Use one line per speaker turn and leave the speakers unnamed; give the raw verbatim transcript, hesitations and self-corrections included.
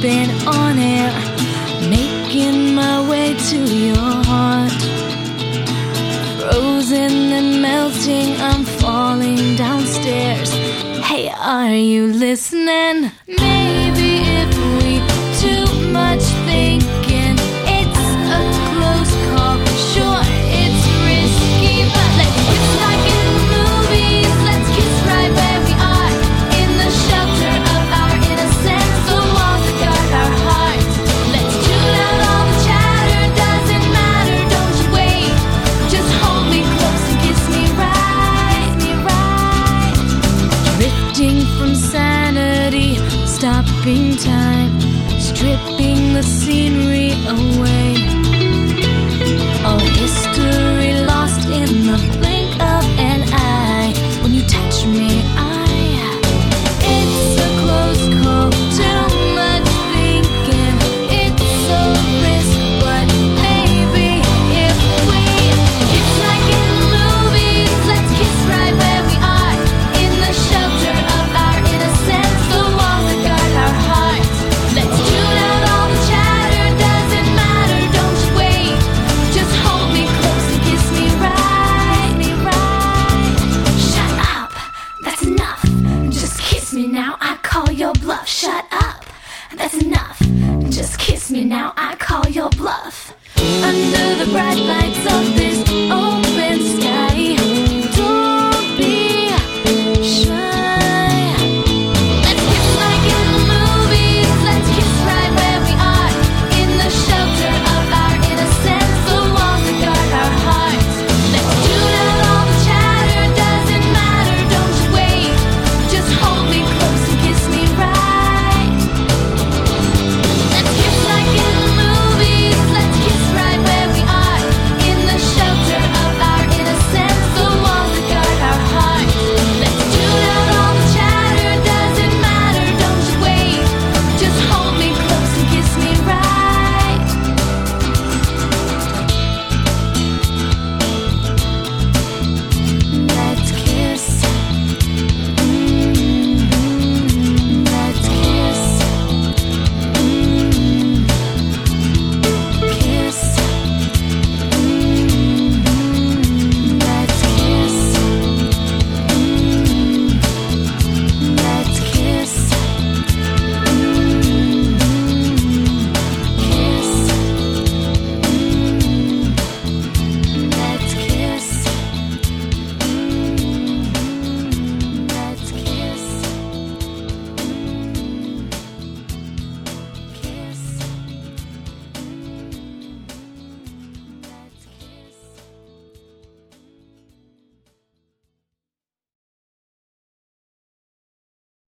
been on air, making my way to your heart. Frozen and melting, I'm falling downstairs. Hey, are you listening? Maybe if we too much thinking, it's a close call. Sure, it's risky, but let's kiss like in the movies. Let's kiss right where we are, in the shelter of our innocence, the walls that guard our hearts. Let's tune out all the chatter, doesn't matter, don't you wait. Just hold me close and kiss me right, me right. Drifting from sanity, stopping time, stripping the scenery away. All history lost in the blink of an eye. When you touch me, I it's a close call, too much thinking, it's a risk, but maybe if we kiss like in the movies, let's kiss right where we are, in the shelter of our innocence, the walls that guard our hearts. Let's tune out all the chatter, doesn't matter, don't you wait. Just hold me close and kiss me right, me right. Shut up, that's enough. Just kiss me now, I call your bluff. Shut up, that's enough. Just kiss me now, I call your bluff. Under the bright lights of the